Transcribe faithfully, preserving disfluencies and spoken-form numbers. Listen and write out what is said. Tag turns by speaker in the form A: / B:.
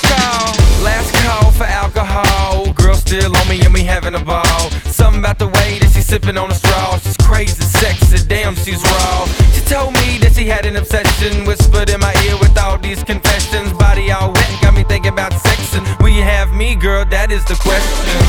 A: last call. Last call for alcohol. Girl still on me and we having a ball. Something about the way that she's sipping on a straw. She's crazy, sexy, damn she's raw. She told me that she had an obsession, whispered in my ear with all these confessions. Body all wet, got me thinking about sex. And will you have me, girl? That is the question.